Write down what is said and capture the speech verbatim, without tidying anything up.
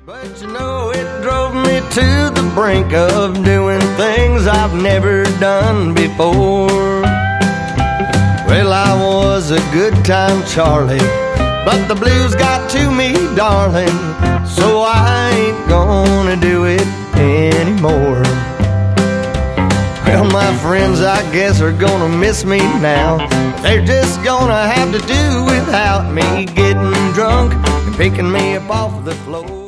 But you know it drove me to the brink of doing things I've never done before. Well, I was a good time Charlie, but the blues got to me, darling, so I ain't gonna do it anymore. Well, my friends, I guess, are gonna miss me now. They're just gonna have to do without me getting drunk and picking me up off the floor.